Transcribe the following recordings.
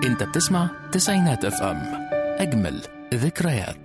انت بتسمع تسعينات اف ام، اجمل ذكريات.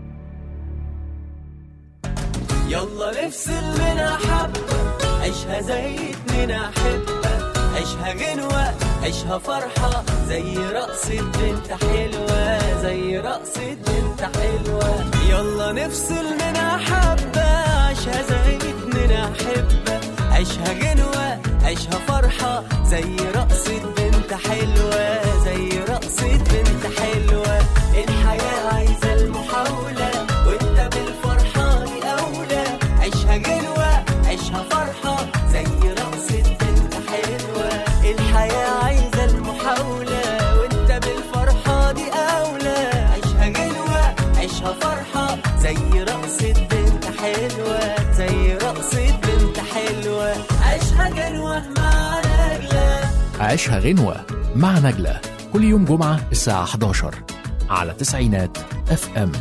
يلا نفصل منها حبة، عيشها زي اتنين أحبة، عيشها غنوة، عيشها فرحة، زي رقصة بنت حلوة، زي رقصة بنت حلوة. يلا نفصل منها حبة، عيشها زي اتنين أحبة، عيشها غنوة، عيشها فرحة، زي رقصة بنت حلوة، زي رقصة بنت حلوة. الحياة عايزة المحاولة، وانت بالفرحة دي أولى، عيشها غنوة، عيشها فرحة، زي رقصة بنت حلوة. الحياة عايزة المحاولة، وانت بالفرحة دي أولى، عيشها غنوة، عيشها فرحة، زي رقصة بنت حلوة، زي رقصة بنت حلوة. عيشها غنوة مع نجلة. عيشها غنوة مع نجلة كل يوم جمعة الساعة 11 على تسعينات اف ام.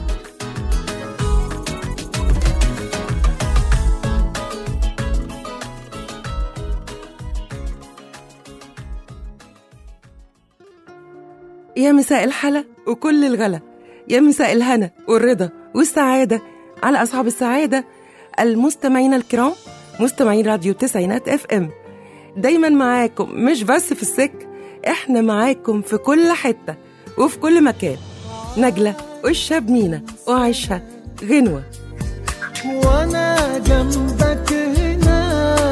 يا مساء الحلا وكل الغلا، يا مساء الهنا والرضا والسعادة على أصحاب السعادة المستمعين الكرام، مستمعين راديو تسعينات اف ام. دايما معاكم، مش بس في السك، احنا معاكم في كل حتة وفي كل مكان. نجلة والشاب مينا وعيشها غنوة. وانا جنبك هنا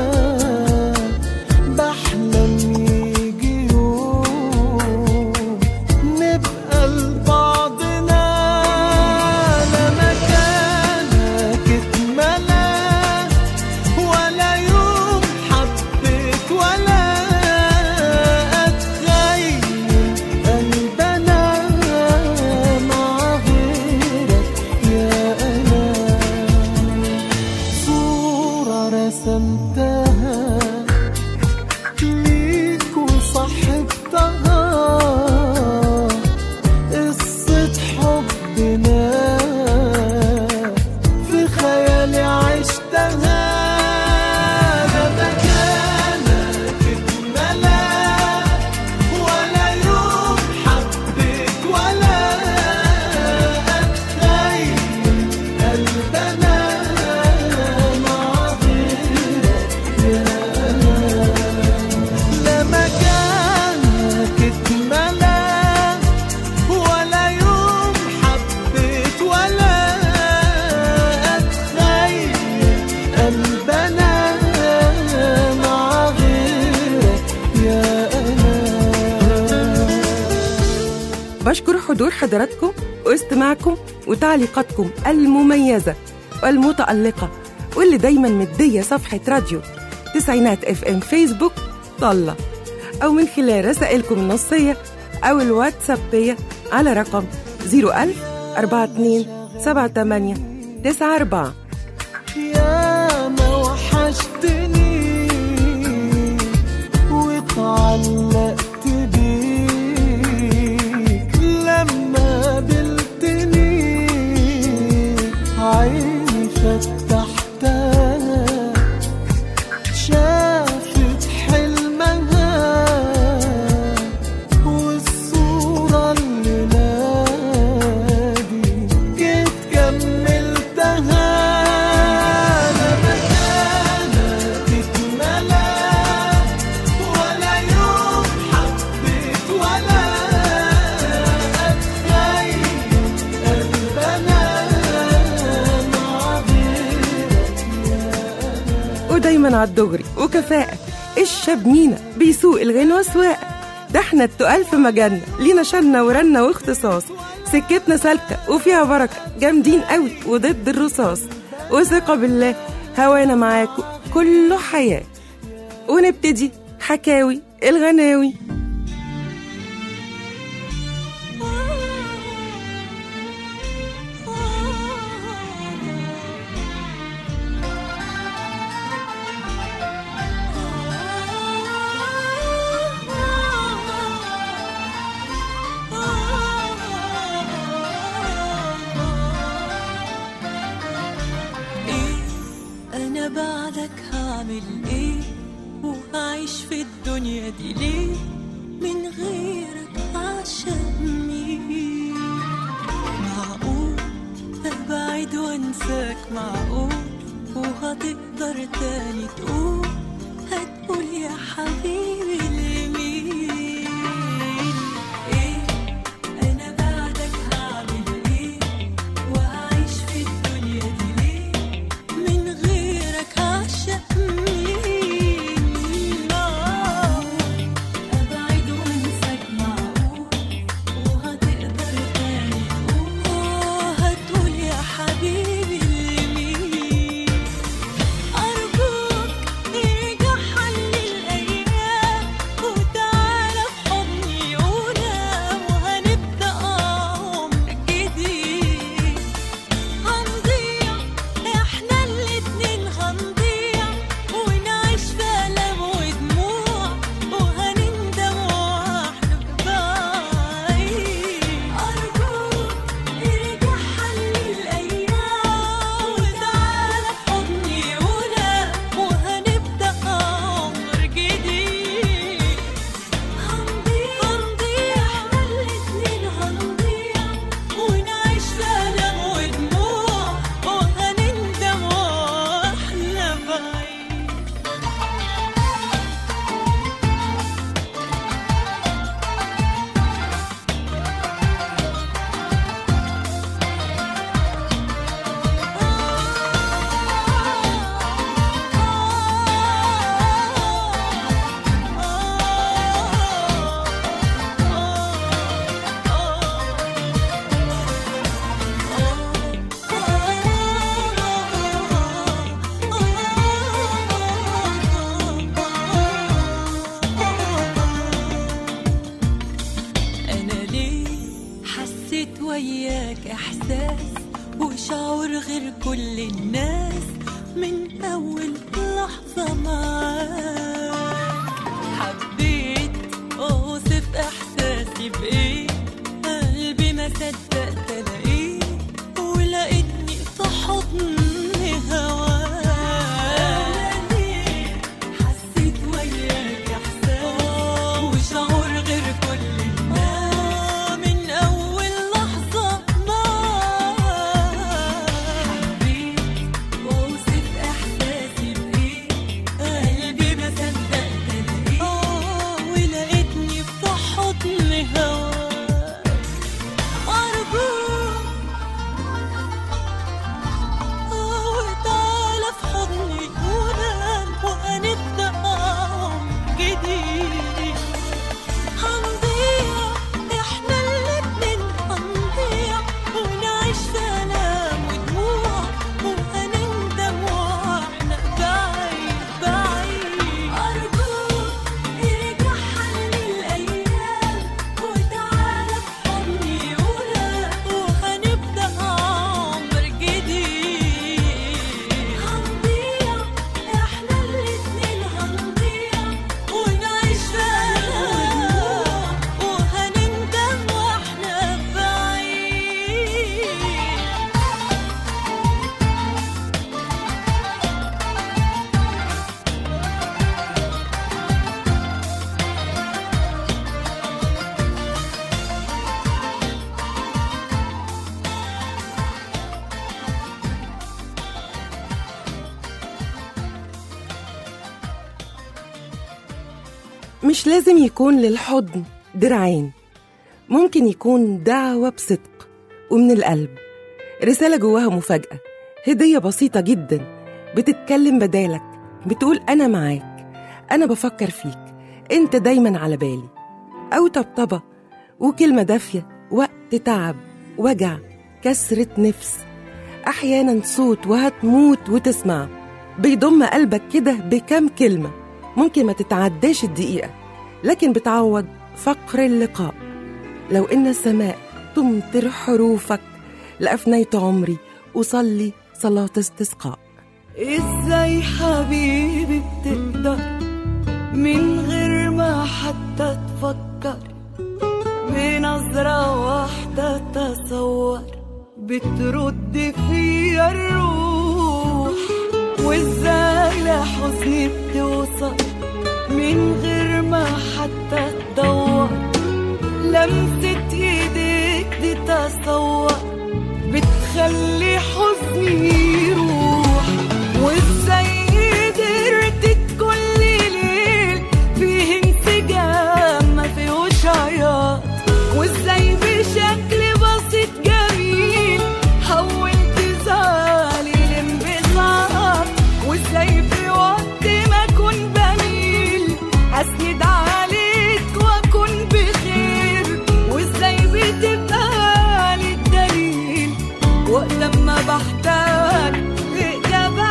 بحلم يجي يوم نبقى لبعضنا، لا مكانك اتملى ولا يوم حبيت ولا اتخيل قلبنا مع غيرك. يا انا صورة رسمتها ليك وصاحبتها، قصة حبنا في خيالي عشتها، ده مكانك اتملى ولا يوم حبيت ولا أتخيل قلبنا مع غيرك. يا أنا لا مكانك اتملى ولا يوم حبيت ولا أتخيل قلبنا مع غيرك. يا أنا بشكر حضور حضراتكم واستماعكم وتعليقاتكم المميزة والمتألقة، واللي دايما مدية صفحة راديو تسعينات اف ام فيسبوك طلة، أو من خلال رسائلكم النصية أو الواتسابية على رقم 01000 42 78 94. يا ما وحشتني واتعلقت بيك لما قابلتني، عيني فتحتها شافت حلمها والصورة اللي نادي جيت كملتها، لا مكانك اتملى ولا يوم حبيت ولا أتخيل قلبنا مع غيرك. ودايما عالدغري وكفاءة، الشاب مينا بيسوق الغنوة سواقة، ده احنا التقال في مجالنا، لينا شنة ورنة واختصاص، سكتنا سالكة وفيها بركة، جامدين قوي وضد الرصاص، وثقة بالله هوانا معاكم كله حياة. ونبتدي حكاوي الغناوي. أنا بعدك هعمل إيه وهعيش في الدنيا دي ليه؟ من غيرك عشان مين؟ معقول أبعد وأنساك؟ معقول وهتقدر تاني تقول؟ هتقول يا حبيبي لمين؟ إيه أنا بعدك هعمل إيه؟ وهعيش في الدنيا دي ليه؟ من غيرك عشق مين؟ أبعد وأنساك معقول وهتقدر تاني تقول؟ هتقول يا حبيبي لمين؟ أرجوك ارجع حلي الأيام وتعالى في حضني ونام وهنبدأ عمر جديد. هنضيع احنا الاتنين هنضيع ونعيش في ألم ودموع وهنندم واحنا بعيد. أرجوك ارجع حلي الأيام وتعالى في حضني ونام وهنبدأ عمر جديد. هنضيع احنا الاتنين هنضيع ونعيش في ألم ودموع وهنندم واحنا بعيد. أنا ليه حسيت وياك إحساس وشعور غير كل الناس من أول لحظة معاك؟ حبيت أوصف إحساسي بإيه؟ قلبي ما صدقت ألاقيه ولقيتني في حضن هواك. أنا ليه حسيت وياك إحساس وشعور غير كل الناس من أول لحظة معاك؟ حبيت وأوصف إحساسي بإيه؟ قلبي ما صدقت ألاقيه ولقيتني في حضن هواك. أرجوك وتعالى في حضني ونام وهنبدأ عمر جديد. هنضيع احنا الاتنين هنضيع ونعيش في ألم ودموع وهنندم واحنا بعيد بعيد. أرجوك ارجع حلي الأيام وتعالى في حضني ونام وهنبدأ عمر جديد. هنضيع احنا الاتنين هنضيع ونعيش في ألم وهنندم واحنا بعيد. مش لازم يكون للحضن درعين، ممكن يكون دعوة بصدق ومن القلب، رسالة جواها مفاجأة، هدية بسيطة جدا بتتكلم بدالك، بتقول أنا معاك، أنا بفكر فيك، أنت دايما على بالي. أو طبطبة وكلمة دافية وقت تعب، وجع، كسرة نفس، أحيانا صوت وهتموت وتسمع، بيضم قلبك كده بكم كلمة ممكن ما تتعداش الدقيقة، لكن بتعوض فقر اللقاء. لو إن السماء تمطر حروفك لأفنيت عمري وصلي صلاة استسقاء. ازاي حبيبي بتقدر من غير ما حتى تفكر، بنظرة واحدة تصور بترد فيا الروح، وازاي لحزني بتوصل من غير ما حتى تدور لمسة ايديك دي تصور بتخلي حزني يروح. وازاي قدرت كل ليل فيه انسجام ما فيهوش عياط، وازاي بشكل بسيط جميل حولت زعلي لانبساط، وازاي في وقت ما اكون بميل اسند عليك واكون بخير، وازاي بتبقى لي الدليل وقت ما بحتاج إجابات.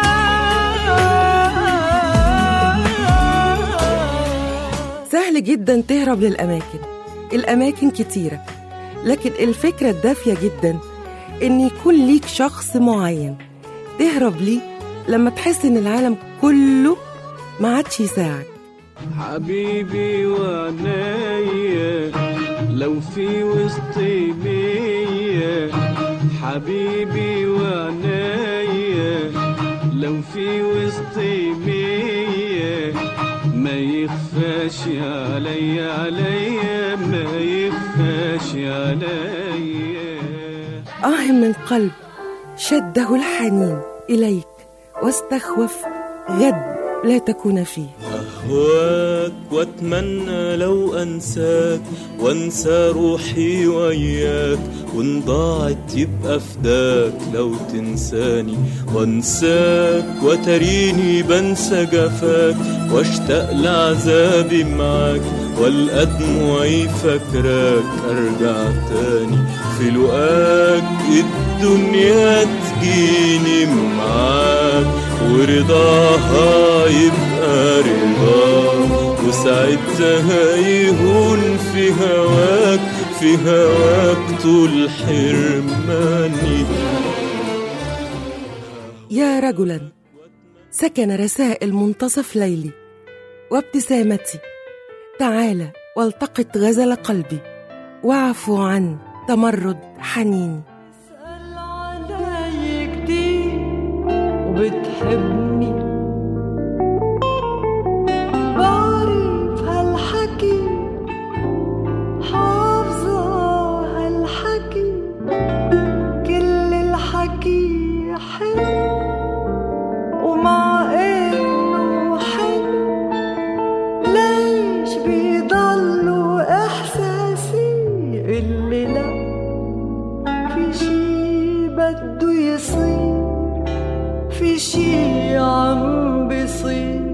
سهل جدا تهرب للأماكن، الأماكن كتيرة، لكن الفكرة الدافية جدا إن يكون ليك شخص معين تهرب ليه لما تحس إن العالم كله ما عادش يساعد. حبيبي وعنايا لو في وسطي مية، حبيبي وعنايا لو في وسطي مية، ما يخفاش عليا ما يخفاش عليا. من قلب شده الحنين إليك واستخوف غد لا تكون فيه. أهواك واتمنى لو أنساك وانسى روحي وياك، وان ضاعت يبقى فداك لو تنساني وانساك، وتريني بنسى جفاك واشتاق لعذابي معاك، والقى دموعي فاكراك ارجع تاني في لقاك، الدنيا تجيني معاك ورضاها يبقى رضاك، وساعتها يهون في هواك طول حرماني. يا رجلا سكن رسائل منتصف ليلي وابتسامتي، تعالى والتقط غزل قلبي واعفو عن تمرد حنيني. اسأل علي كتير وبتحبني، بعرف هالحكي حافظة هالحكي، كل الحكي حلو ومع إنه حلو ليش بيضلوا إحساسي اللي لا في شي بده يصير، في شي عم بيصير.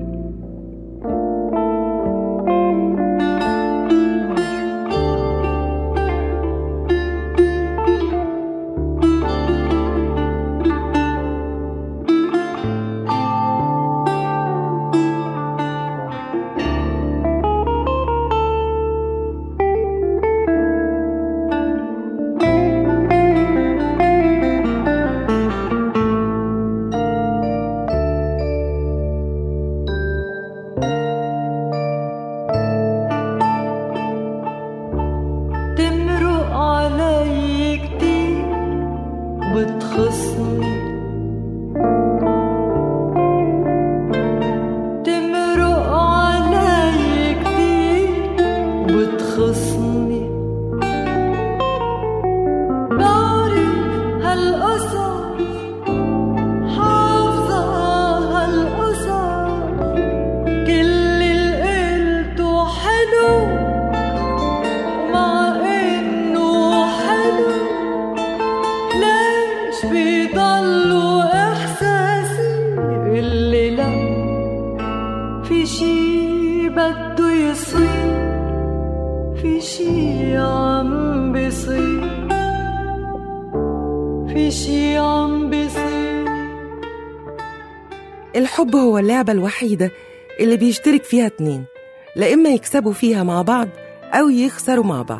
الحب هو اللعبة الوحيدة اللي بيشترك فيها اتنين، لا إما يكسبوا فيها مع بعض أو يخسروا مع بعض.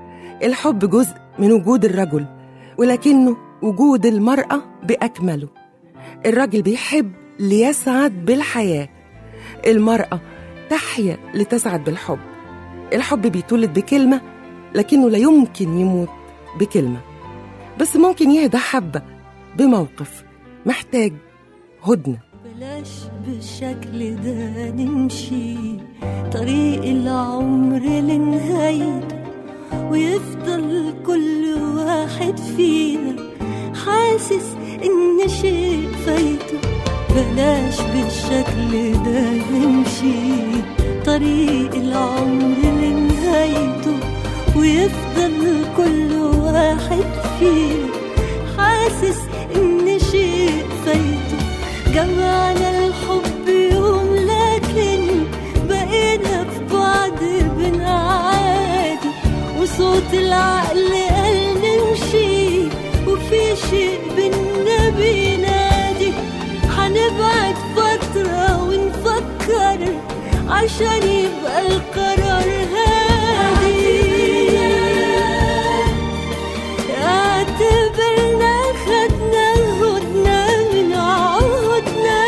الحب جزء من وجود الرجل، ولكنه وجود المرأة بأكمله. الراجل بيحب ليسعد بالحياة، المرأة تحيا لتسعد بالحب. الحب بيتولد بكلمة لكنه لا يمكن يموت بكلمة، بس ممكن يهدى حبة بموقف محتاج هدنة. بلاش بالشكل ده نمشي طريق العمر لنهايته، ويفضل كل واحد فينا حاسس إن شيء فايته. بلاش بالشكل ده نمشي طريق العمر لنهايته، ويفضل كل واحد فينا حاسس إن شيء فايته. جمعنا الحب يوم لكن بقينا في بعض بنعادي، وصوت العقل قال نمشي وفي شيء بينا بينادي. هنبعد فترة ونفكر عشان يبقى القرار هادي. اعتبرنا خدنا هدنا من عهدنا،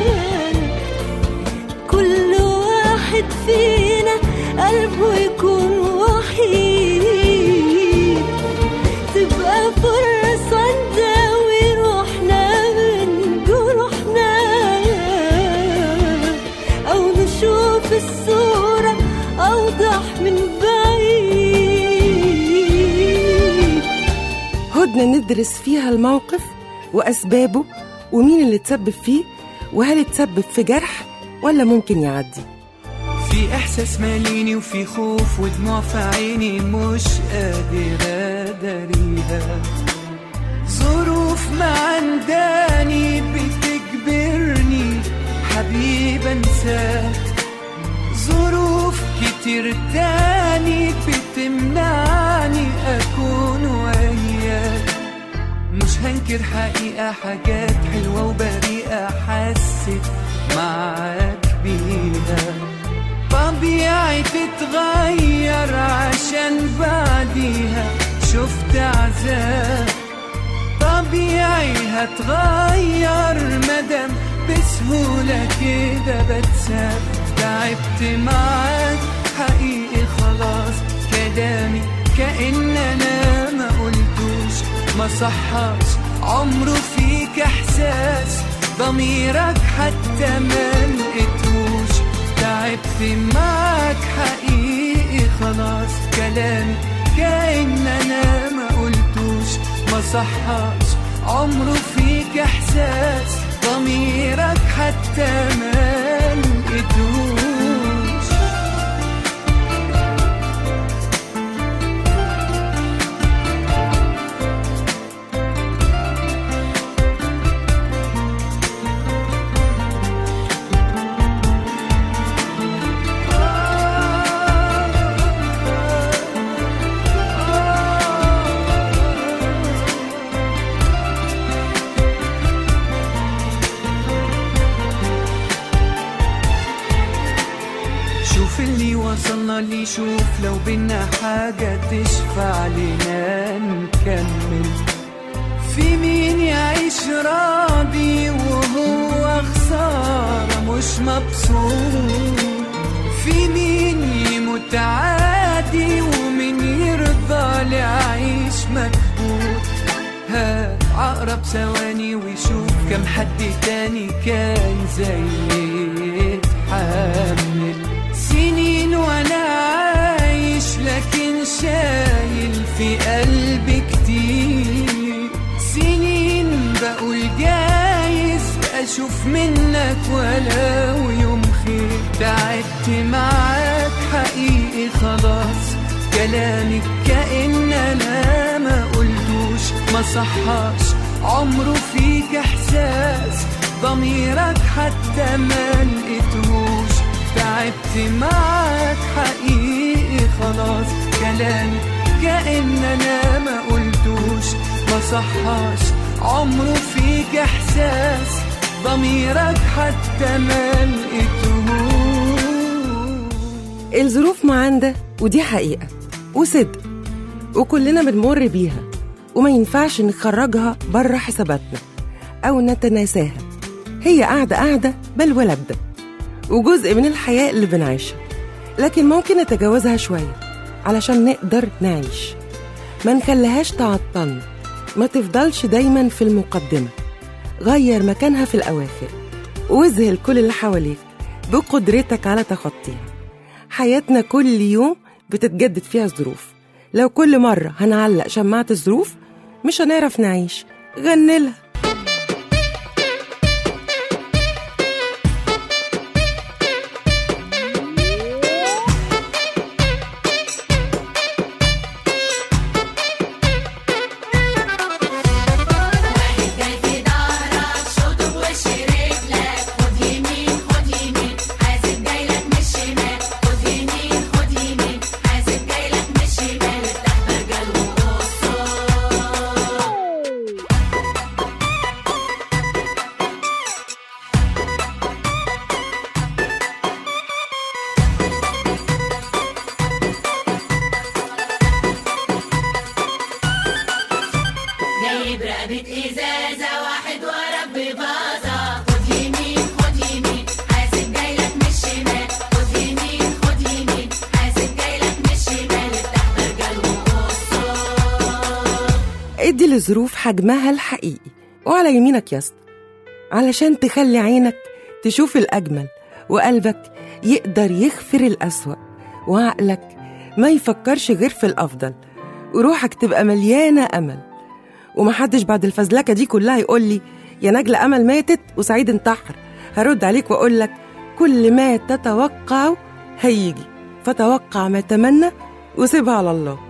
كل واحد فينا قلبه يكون وحيد، تبقى فرصة نداوي روحنا من جروحنا، أو نشوف الصورة أوضح من بعيد. هدنة ندرس فيها الموقف وأسبابه ومين اللي تسبب فيه، وهل تسبب في جرح ولا ممكن يعدي. في إحساس ماليني وفي خوف ودموع في عيني مش قادر أداريها، ظروف معنداني بتجبرني حبيب أنساك، ظروف كتير تاني بتمنعني أكون وياك. مش هنكر حقيقة حاجات حلوة وبريئة حسيت معاك بيها، طبيعي تتغير عشان بعديها شفت عذاب، طبيعي هتغير مدام بسهولة كده بتساب. تعبت معاك حقيقي خلاص، كلامي كأن أنا ما قلتوش، ما صحاش عمره فيك إحساس، ضميرك حتى ما لقيتوش. تعبت معاك حقيقي خلاص، كلامي كأن أنا ما قلتوش، ما صحاش عمره فيك إحساس، ضميرك حتى ما لقيتوش. اللي وصلنا لي، شوف لو بينا حاجة تشفع لنا نكمل. في مين يعيش راضي وهو خسارة مش مبسوط، في مين يموت عادي ومين يرضى لعيش مكبوت. هات عقرب ثواني ويشوف كم حد تاني كان زي يتحمل سنين وانا عايش، لكن شايل في قلبي كتير سنين بقول جايز اشوف منك ولو يوم خير. تعبت معاك حقيقي خلاص، كلامك كأن انا ما قلتوش، ما صحاش عمره فيك احساس، ضميرك حتى ما لقيتهوش. تعبت معاك حقيقي خلاص، كلامي كأن أنا ما قلتوش، ما صحاش عمره فيك إحساس، ضميرك حتى ما لقيتهوش. الظروف معاندة ودي حقيقة وصدق، وكلنا بنمر بيها، وما ينفعش نخرجها بره حساباتنا أو نتناساها. هي قاعدة بل ولا بده، وجزء من الحياة اللي بنعيشها، لكن ممكن نتجاوزها شوية علشان نقدر نعيش، ما نخليهاش تعطلنا، ما تفضلش دايما في المقدمة. غير مكانها في الأواخر، واذهل كل اللي حواليك بقدرتك على تخطيها. حياتنا كل يوم بتتجدد فيها ظروف، لو كل مرة هنعلق شماعة الظروف مش هنعرف نعيش. غنلها. ادي للظروف حجمها الحقيقي وعلى يمينك يا اسطى، علشان تخلي عينك تشوف الأجمل، وقلبك يقدر يغفر الأسوأ، وعقلك ما يفكرش غير في الأفضل، وروحك تبقى مليانة أمل. ومحدش بعد الفزلكة دي كلها يقولي يا نجلة أمل ماتت وسعيد انتحر. هرد عليك وأقولك كل ما تتوقع هيجي، فتوقع ما تمنى وسيبها على الله.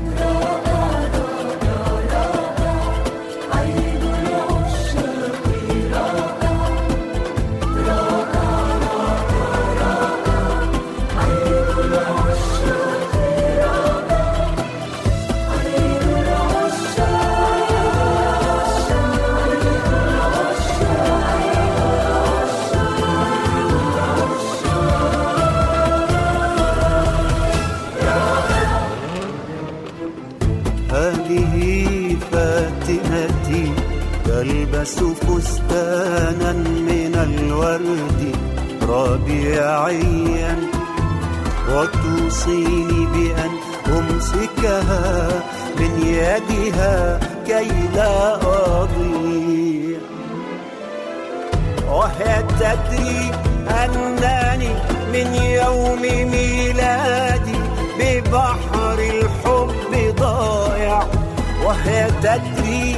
هذه فاتنتي تلبس فستانا من الورد ربيعيا، وتوصيني بأن أمسكها من يدها كي لا أضيع، وهي تدري أنني من يوم ميلادي ببحر الحب ضائع، وهي تدري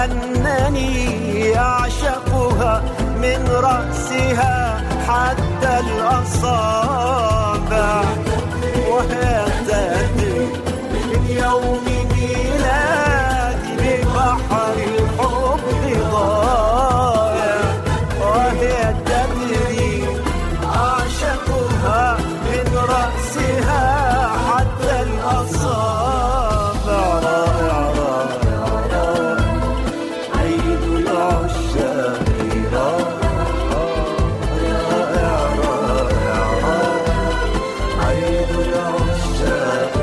أنني أعشقها من رأسها حتى الأصابع، وهي تدري من يوم ميلادي ببحر الحب ضائع، وهي تدري أعشقها من رأسها حتى الأصابع. رائع رائع رائع عيد العشاق، رائع رائع رائع عيد العشاق.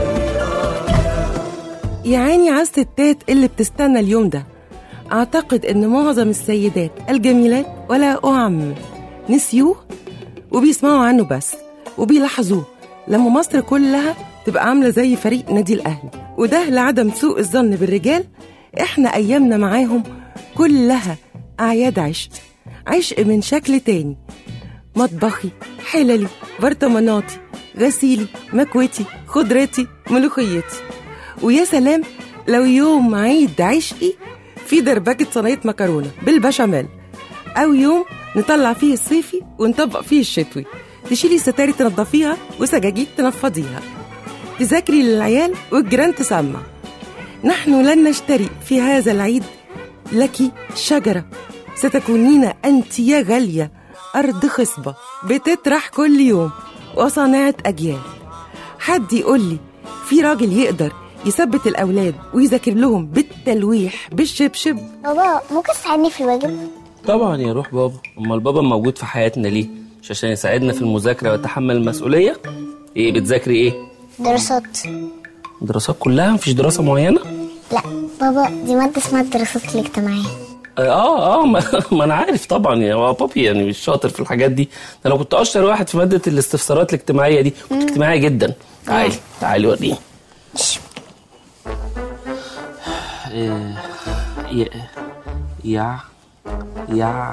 يا عيني على الستات اللي بتستنى اليوم ده. أعتقد إن معظم السيدات الجميلات ولا أعم نسيوه وبيسمعوا عنه بس، وبيلاحظوه لما مصر كلها تبقى عاملة زي فريق نادي الأهلي. وده لعدم سوء الظن بالرجال، إحنا أيامنا معاهم كلها أعياد عشق، عشق من شكل تاني. مطبخي، حللي، برطماناتي، غسيلي، مكوتي، خضرتي، ملوخيتي. ويا سلام لو يوم عيد عشقي في دربكة صينية مكرونة بالبشاميل، أو يوم نطلع فيه الصيفي ونطبق فيه الشتوي، تشيلي ستاري تنظفيها وسجاجيد تنفضيها، تذاكري للعيال والجيران تسمع. نحن لن نشتري في هذا العيد لك شجرة، ستكونين أنت يا غالية أرض خصبة بتطرح كل يوم وصناعة أجيال. حد يقول لي في راجل يقدر يثبت الأولاد ويذاكر لهم بالتلويح بالشبشب؟ بابا ممكن تساعدني في الواجب؟ طبعا يا روح بابا، أما البابا موجود في حياتنا ليه؟ مش عشان يساعدنا في المذاكرة ويتحمل المسؤولية؟ إيه بتذاكري إيه؟ دراسات. دراسات كلها؟ مفيش دراسة معينة؟ لا بابا، دي مادة اسمها الدراسات الاجتماعية. ما انا عارف طبعا يا بابي، يعني مش شاطر في الحاجات دي. انا كنت اشطر واحد في ماده الاستفسارات الاجتماعيه دي، كنت اجتماعي جدا. تعالي وريني.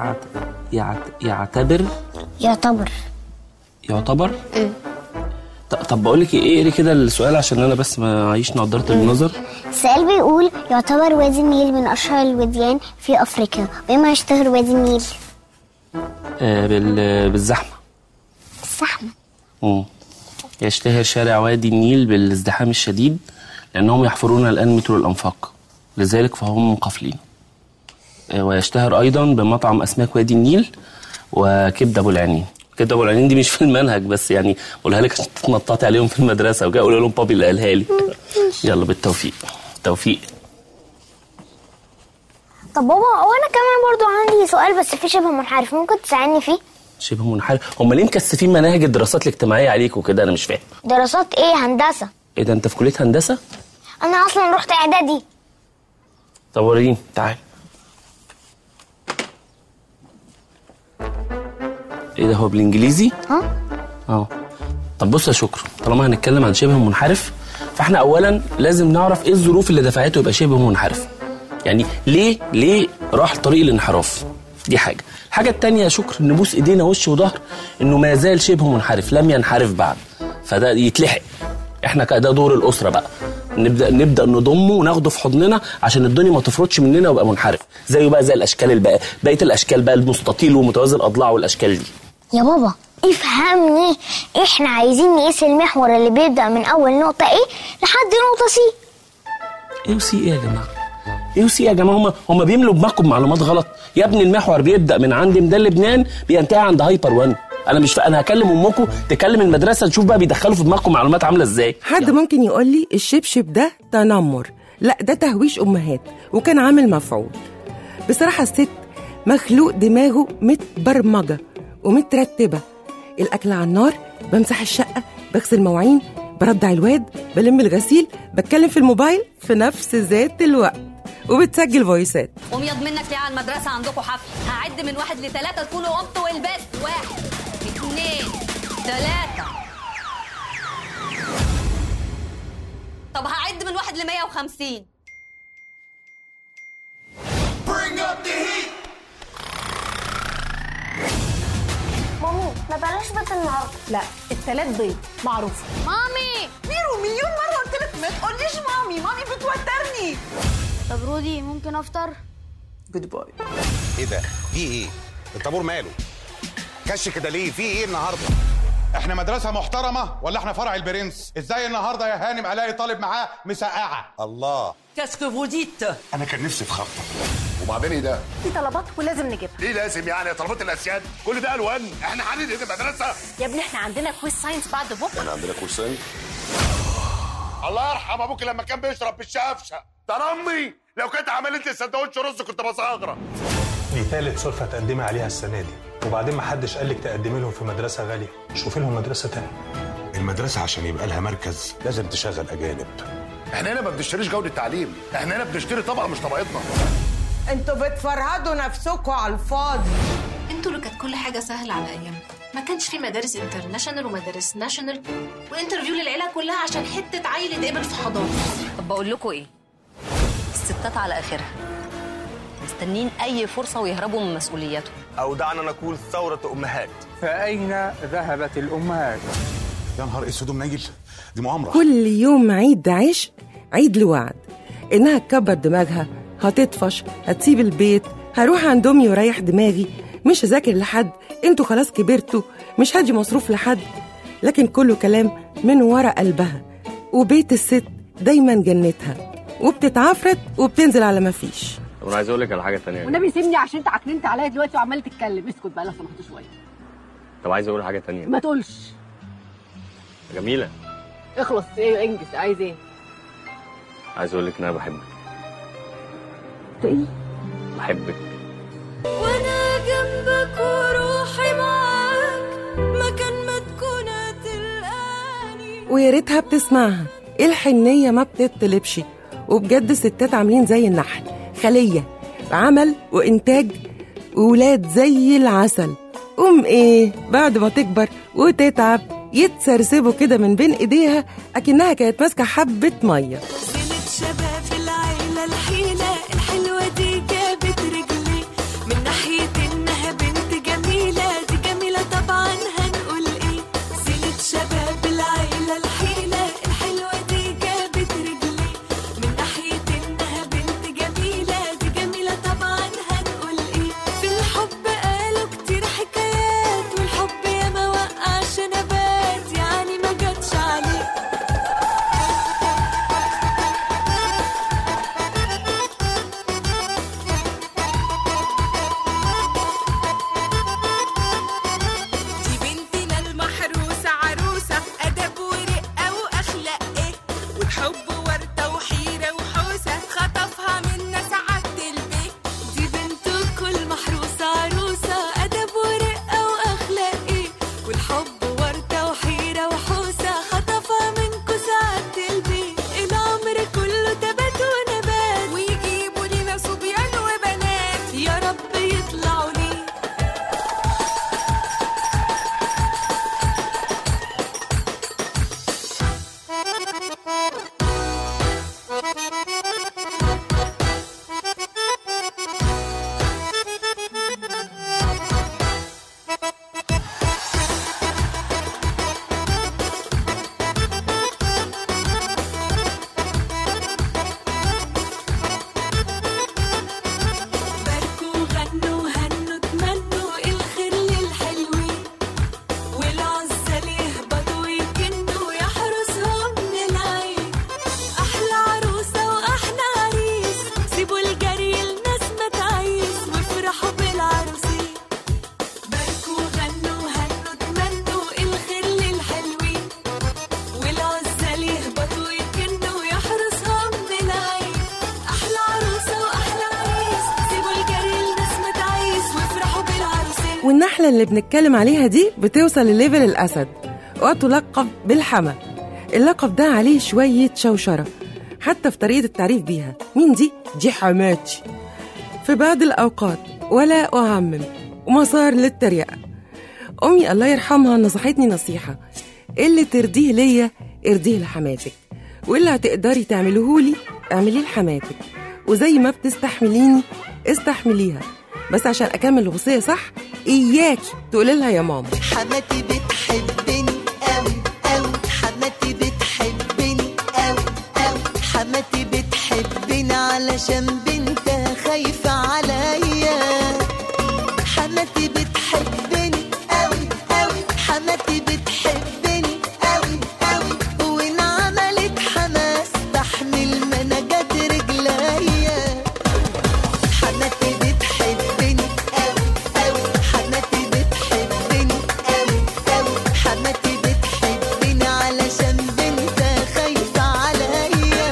يعتبر. طب بقول لك ايه كده السؤال عشان انا بس ما عايش نضاره النظر. السؤال بيقول يعتبر وادي النيل من اشهر الوديان في افريقيا، بما يشتهر وادي النيل؟ بالزحمه. الزحمه. يشتهر شارع وادي النيل بالازدحام الشديد لانهم يحفرون الان مترو الانفاق، لذلك فهم قافلين. ويشتهر ايضا بمطعم اسماك وادي النيل وكبده ابو العينين. كبده ابو العينين دي مش في المنهج، بس يعني قولها لك عشان تتنططي عليهم في المدرسه وجاي اقول لهم بابي اللي قالها لي. يلا بالتوفيق. توفيق. طب بابا وانا كمان برضو عندي سؤال بس في شبه منحرف، ممكن تساعدني فيه؟ شبه منحرف؟ هم ليه مكثفين مناهج الدراسات الاجتماعيه عليك وكده؟ انا مش فاهم. دراسات ايه؟ هندسه. ايه ده انت في كليه هندسه؟ انا اصلا رحت اعدادي. طب وريني تعال. ايه ده هو بالانجليزي؟ طب بص يا شكر، طالما هنتكلم عن شبه منحرف فاحنا اولا لازم نعرف ايه الظروف اللي دفعته يبقى شبه منحرف. يعني ليه راح طريق الانحراف؟ دي حاجه. الحاجه الثانيه يا شكر نبوس ايدينا وش وظهر انه ما زال شبه منحرف، لم ينحرف بعد، فده يتلحق. احنا ده دور الاسره بقى، نبدا نضمه وناخده في حضننا عشان الدنيا ما تفرطش مننا ويبقى منحرف زيه بقى زي الاشكال بقيه الاشكال بقى، المستطيل ومتوازي الاضلاع والاشكال دي. يا بابا افهمني، احنا عايزين نقيس المحور اللي بيبدأ من اول نقطة ايه لحد نقطة سي. ايه وسي ايه يا جماعه؟ ايه وسي يا جماعه؟ هم بيملوا دماغكم معلومات غلط يا ابني. المحور بيبدأ من عند ميدان لبنان بينتهي عند هايبر 1. انا مش انا هكلم امكم تكلم المدرسه نشوف بقى بيدخلوا في دماغكم معلومات عامله ازاي. حد ممكن يقول لي الشبشب ده تنمر؟ لا ده تهويش امهات وكان عامل مفعول. بصراحه الست مخلوق دماغه متبرمجه ومترتبه. الاكل على النار، بمسح الشقه، بغسل مواعين، برضع الواد، بلم الغسيل، بتكلم في الموبايل في نفس ذات الوقت وبتسجل فويسات. وميض منك ليه على المدرسه عندكم حفل؟ هعد من 1 ل 3 تكونوا قمتوا والبس. 1 2 3. طب هعد من 1 ل 150. مامي ما بلاش بيت النهارده. لا التلات بيض معروفه. مامي ميرو مليون مره قلت لك ما تقوليش مامي بتوترني. طب رودي ممكن افطر؟ جود باي. ايه ده؟ في ايه؟ الطابور ماله؟ كش كده ليه؟ في ايه النهارده؟ احنا مدرسه محترمه ولا احنا فرع البرنس؟ ازاي النهارده يا هانم الاقي طالب معاه مسقعه؟ الله. كاسكو فو ديت؟ انا كان نفسي في خطه. وبعدين ايه ده؟ في طلبات ولازم نجيبها. ليه لازم يعني؟ طلبات الاسياد كل ده الوان؟ احنا هندي مدرسه يا ابني احنا عندنا كويز ساينس بعد بكره. احنا عندنا كويز ساينس. الله يرحم ابوك لما كان بيشرب بالشفشه. ده امي لو كنت عملت لي سندوتش رز كنت بصغره. دي ثالث سلفه تقدمي عليها السنه دي، وبعدين ما حدش قال لك تقدمي لهم في مدرسه غاليه، شوفي لهم مدرسه ثانيه. المدرسه عشان يبقى لها مركز لازم تشغل اجانب. احنا هنا ما بنشتريش جوده تعليم، احنا هنا بنشتري طبقه مش طبقتنا. انتوا بتفرهدوا نفسكم على الفاضي. انتوا اللي كانت كل حاجه سهله على ايامكم، ما كانش في مدارس انترناشونال ومدارس ناشونال وانترفيو للعيله كلها عشان حته عيل اتقبل في حضانه. طب بقول لكم ايه، الستات على اخرها مستنين اي فرصه ويهربوا من مسؤولياتهم. او دعنا نقول ثوره امهات. فاين ذهبت الامهات؟ يا نهار اسود منيل، دي مؤامره. كل يوم عيد عشق، عيد لوعد انها تكبر دماغها، هتطفش، هتسيب البيت، هروح عند امي ورايح دماغي، مش هذاكر لحد، انتوا خلاص كبرتوا، مش هدي مصروف لحد. لكن كله كلام من ورا قلبها. وبيت الست دايما جنتها، وبتتعفرت وبتنزل على ما فيش. طب انا عايز اقول لك على حاجه ثانيه. والنبي سيبني عشان انت عكننت عليا دلوقتي وعمال تتكلم. اسكت بقى لو سمحت شويه. طب عايز اقول حاجه ثانيه. ما تقولش. جميله اخلص. ايه انجز؟ عايز ايه؟ عايز اقول لك ان انا بحبك. ايه؟ بحبك وانا جنبك وروحي معاك مكان ما تكون هتلقاني. ويا ريتها بتسمعها. الحنيه ما بتطلبش، وبجد الستات عاملين زي النحل، خليه عمل وانتاج وولاد زي العسل. ايه بعد ما تكبر وتتعب يتسرسبوا كده من بين ايديها اكنها كانت ماسكه حبه ميه. زينة شباب العيلة الحيلة الحلوة دي جابت رجلي من ناحية انها بنت جميلة. دي جميلة طبعا هنقول ايه. زينة شباب العيلة والنحلة اللي بنتكلم عليها دي بتوصل لليفل الأسد وتلقب بالحما. اللقب ده عليه شوية شوشرة حتى في طريقة التعريف بيها. مين دي؟ دي حماتي. في بعض الأوقات ولا أعمم ومسار للتريقة. أمي الله يرحمها نصحتني نصيحة: اللي ترضيه ليا ارضيه لحماتك، واللي هتقدري تعملهولي اعمليه لحماتك، وزي ما بتستحمليني استحمليها. بس عشان أكمل الوصية صح إياكي تقولي لها يا ماما. حماتي بتحبني أوي أوي، حماتي بتحبني أوي أوي، حماتي بتحبني علشان بنتها خايفة عليا. حماتي بتحبني أوي أوي، حماتي بتحبني أوي أوي، وإن عملت حماس تحمل منجات رجليا. حماتي بتحبني أوي أوي، حماتي بتحبني أوي أوي، حماتي بتحبني علشان بنتها خايفة عليا.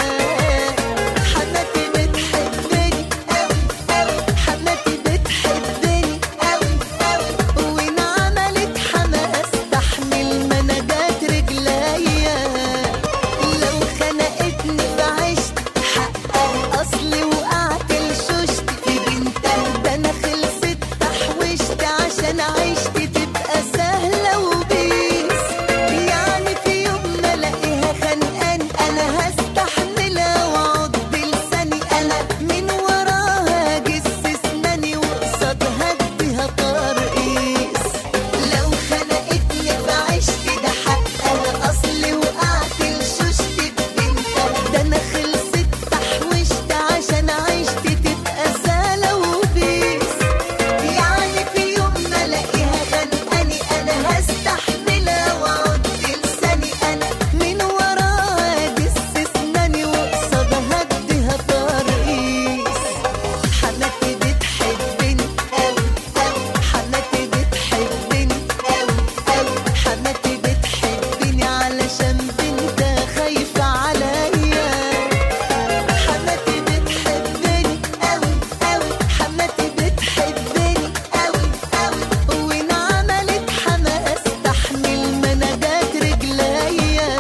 حماتي بتحبني أوي أوي، حماتي بتحبني أوي أوي، وإن عملت حماس تحمل منجات رجليا. لو خنقتني بعشت حقها أصلي وقعت لشوشت في بنتها، ده أنا خلصت تحوشت عشان عيشتي تبقى سهلة وبيس. يعني في يوم ما الاقيها خانقاني أنا هستحملها وأقعد بلساني، أنا من وراها أجس أسناني وقصادها أديها ترقيص. لو خنقتني بعشتي ده حقها أصلي وقعت لشوشتي ببنتها، ده أنا خلصت تحوشت عشان عيشتي تبقى سهلة وبيس. يعني في يوم ما الاقيها خانقاني أنا هستحملها وأقعد بلساني، أنا من وراها أجس أسناني وقصادها أديها ترقيص. حماتي بتحبني أوي أوي، حماتي بتحبني أوي أوي، حماتي بتحبني علشان بنتها خايفة عليا. حماتي بتحبني أوي أوي، حماتي بتحبني أوي أوي، وإن عملت حماس تحمل منجات رجليا.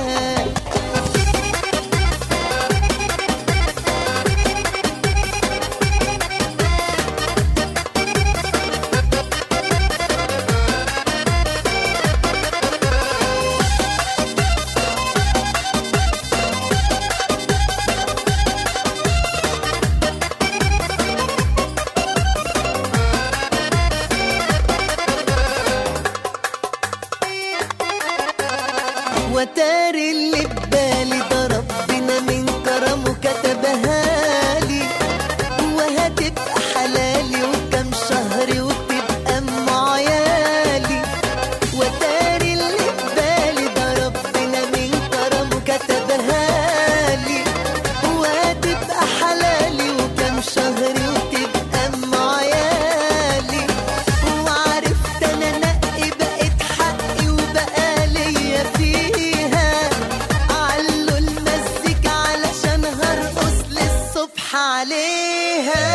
وتاري اللي ببالي ده ربنا من كرمه كتبها لي، وهتبقى حلالي وكم شهر وتبقى ام عيالي. وتاري اللي ببالي ده ربنا من كرمه كتبها لي، وهتبقى حلالي وكم شهر وتبقى ام عيالي. وعرفت انا نقي بقت حقي وبقى ليا فيها. علوا المزيكا علشان هرقص للصبح عليها.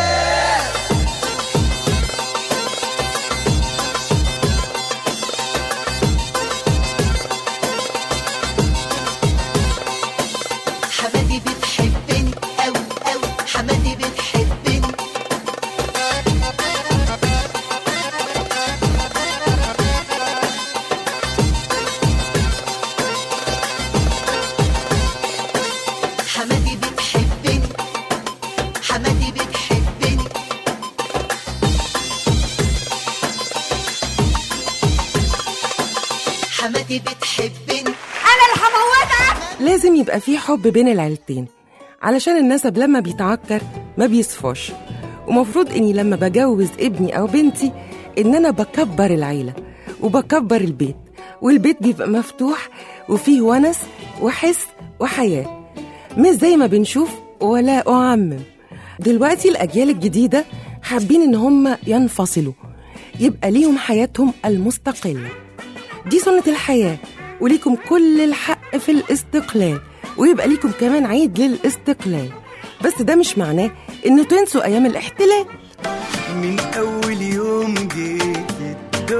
حماتي بتحبني أوي أوي، حماتي بتحبني. حماتي بتحبني، حماتي بتحبني. حماتي بتحبني. انا اللي هموتك. لازم يبقى في حب بين العيلتين علشان النسب لما بيتعكر ما بيصفاش. ومفروض اني لما بجوز ابني او بنتي ان انا بكبر العيلة وبكبر البيت، والبيت بيبقى مفتوح وفيه ونس وحس وحياة، مش زي ما بنشوف ولا أعمم. دلوقتي الأجيال الجديدة حابين إن هم ينفصلوا، يبقى ليهم حياتهم المستقلة. دي سنة الحياة، وليكم كل الحق في الاستقلال، ويبقى ليكم كمان عيد للاستقلال. بس ده مش معناه إنه تنسوا أيام الاحتلال. من أول يوم جيت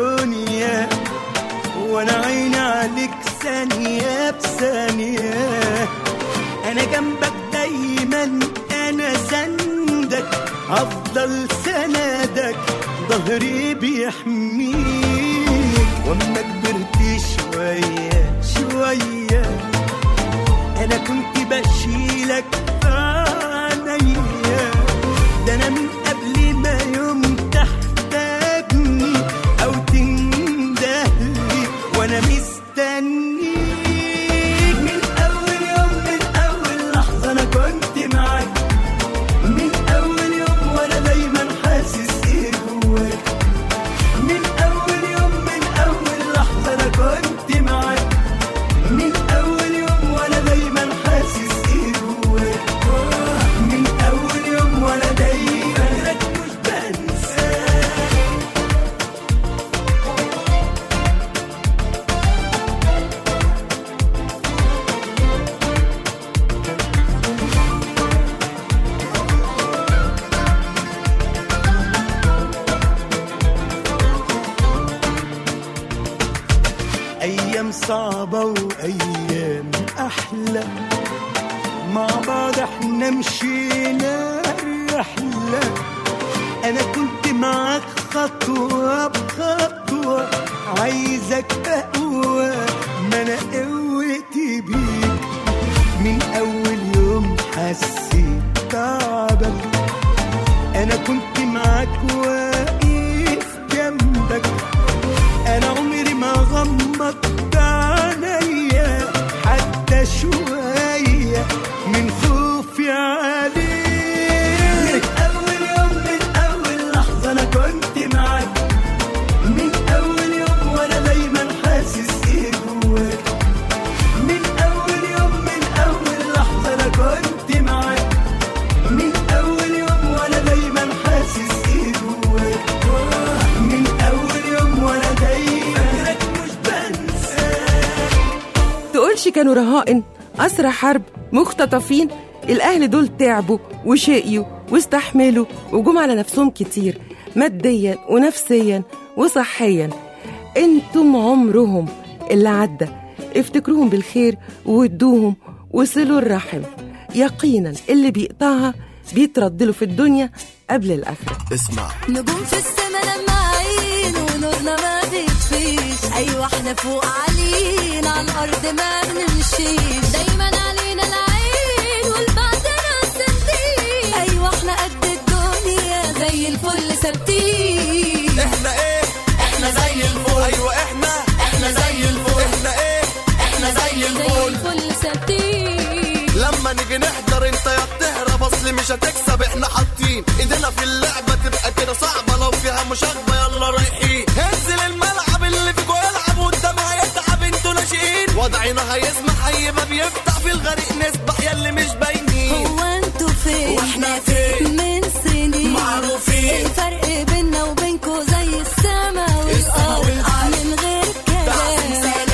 ثانية وانا عيني عليك ثانية بثانية. انا جنبك دايما انا سندك افضل سندك ظهري بيحميك. واما كبرت شوية شوية انا كنت بشيلك عينيا. ده انا من قبل ما يوم تحتاجني او تندهلي وانا مستنيك. من اول يوم من اول لحظة انا كنت معاك. من اول يوم وانا دايما حاسس ايه جواك. من اول يوم من اول لحظة انا كنت معاك. من اول يوم وانا دايما حاسس ايه جواك. من اول يوم وانا دايما لك مش بنساك. أيام صعبة وأيام أحلى مع بعض احنا مشينا الرحلة. أنا كنت معاك خطوة بخطوة عايزك أقوى ما أنا قوتي بيك. من أول يوم حسيت تعبك أنا كنت معاك واقف جنبك. أنا عمري ما غمضت عينيا حتى شوية من خوفي عليك. من أول يوم من أول لحظة أنا كنت معاك. من أول يوم وأنا دايما حاسس إيه جواك. من أول يوم من أول لحظة أنا كنت معاك. من أول يوم وأنا دايما حاسس إيه جواك. من أول يوم وأنا دايما لك مش بنساك. تقولش كانوا رهائن أسرى حرب مختطفين؟ الأهل دول تعبوا وشقيوا واستحملوا وجم على نفسهم كتير ماديا ونفسيا وصحيا. انتم عمرهم اللي عدى افتكروهم بالخير وودوهم وصلوا الرحم. يقينا اللي بيقطعها بيتردله في الدنيا قبل الآخرة. اسمع نجوم في السما لماعين ونورنا ما بيطفيش. ايوه احنا فوق عاليين على الارض ما بنمشيش. دايما علينا العين والبعدنا سندين. ايوه احنا قد الدنيا زي الفل ثابتين. احنا ايه احنا زي الفل. ايوه احنا زي الفل. احنا ايه احنا زي الفل ثابتين. لما نيجي نحضر انت يا بتهرب اصل مش هتكسب. احنا حاطين ايدينا في اللعبة تبقى كده صعبة لو فيها مشاغبة يلا رايحين. انزل الملعب اللي فيكوا يلعب قدام هيتعب انتوا ناشئين. وضعنا هيسمح هيبقى بيفتح في الغريق نسبح ياللي مش باينين. هو انتوا فين واحنا فين من سنين معروفين. الفرق بيننا وبينكوا زي السما والارض من غير كلام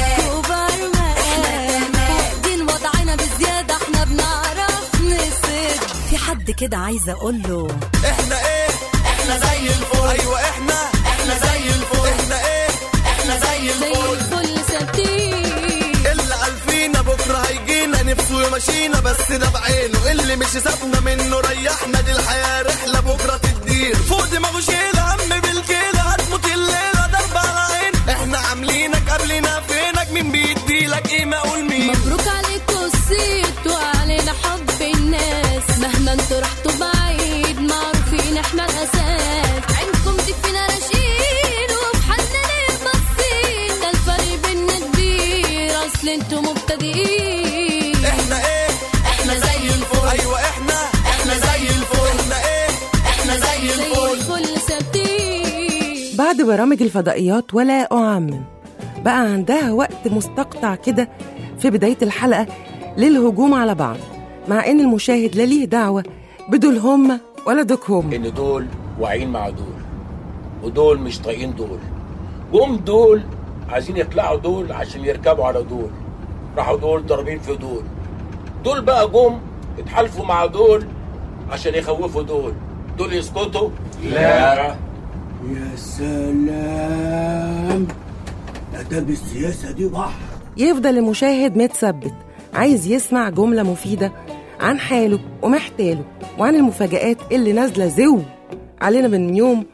كبار مقام. واخدين وضعنا بزيادة احنا بنعرف نسد. في حد كده عايزة اقوله احنا ايه احنا زي الفل. ايوه احنا زي الفل. احنا ايه احنا زي الفل ثابتين. اللي عارفينا بكره هيجينا نفسه يمشينا بس ده بعينه. اللي مش سابنا منه ريحنا. دي الحياه رحله بكره تدير. فوق دماغه شيل هم بالكيله هتموت الليله ضرب على عين. احنا عاملينك قبلنا فينك مين بيديلك قيمه قول مين. مبروك عليكوا الصيت وعلينا حب الناس. مهما انتوا رحتوا بعيد معروفين احنا الاساس. عينكم تكفينا راشقين وبحالنا ليه باصين. ده الفرق بينا كبير اصل انتوا مبتدئين. احنا ايه احنا زي الفل. ايوه احنا زي الفل. احنا ايه احنا زي الفل ثابتين. بعد برامج الفضائيات ولا أعمم بقى عندها وقت مستقطع كده في بداية الحلقة للهجوم على بعض، مع إن المشاهد لا ليه دعوة بدول هم ولا دوك هم. إن دول واعيين مع دول ودول مش طايقين دول. جم دول عايزين يطلعوا دول عشان يركبوا على دول. راحوا دول ضاربين في دول. دول بقى جم اتحالفوا مع دول عشان يخوفوا دول. دول يسكتوا؟ لا. يا سلام اداب السياسه دي بحر. يفضل المشاهد متثبت عايز يسمع جملة مفيدة عن حاله ومحتاله وعن المفاجآت اللي نازلة زو علينا من يوم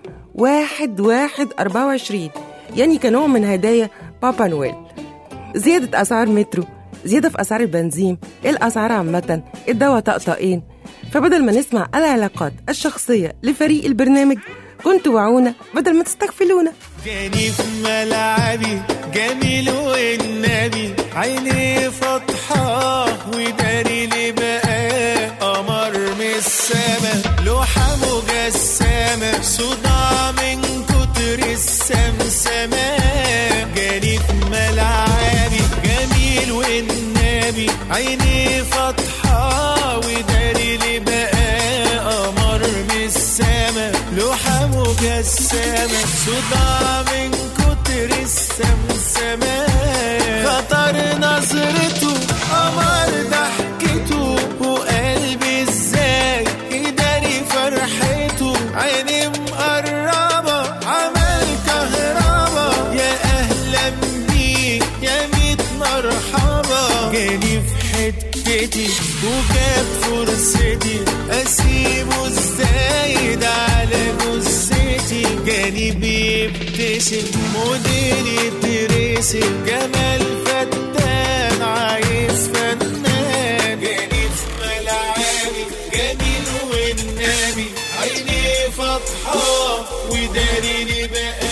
1/1/24، يعني كنوع من هدايا بابا نويل. زيادة أسعار مترو، زيادة في أسعار البنزين، الأسعار عامة، الدواء طقطقين. فبدل ما نسمع العلاقات الشخصية لفريق البرنامج كنتوا وعونا بدل ما تستغفلونا. جاني في ملعبي جميل والنبي عيني فاتحة وداري لي بقى قمر من السما لوحة مجسمة صداع من كتر السمسمة. جاني في ملعبي جميل والنبي عيني فاتحة وداري لي بقى قمر من السما لوحة مجسمة صداع من كتر السمسمة. خطر نظرته قمر ضحكته وقلبي ازاي يداري فرحته عيني مقربة عمل كهربا يا أهلا بيه يا ميت مرحبا. جاني في حتتي وجاب فرصتي أسيبه ازاي ده على جثتي. جاني بيبتسم مديري ترسم جمال فتان عايز فنان. جاني في ملعبي جميل والنبي عيني فاتحة وداري لي بقى.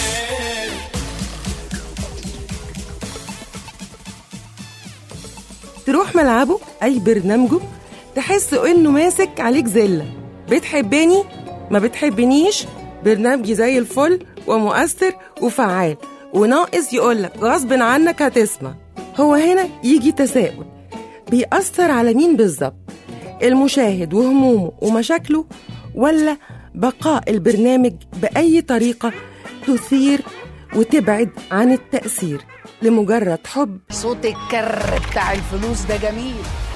تروح ملعبه أي برنامجه تحس إنه ماسك عليك زلة. بتحبني ما بتحبنيش، برنامجي زي الفل ومؤثر وفعال، وناقص يقولك غصب عنك هتسمع. هو هنا يجي تساؤل، بيأثر على مين بالظبط؟ المشاهد وهمومه ومشاكله، ولا بقاء البرنامج بأي طريقة تثير وتبعد عن التأثير لمجرد حب؟ صوت الكر بتاع الفلوس ده جميل.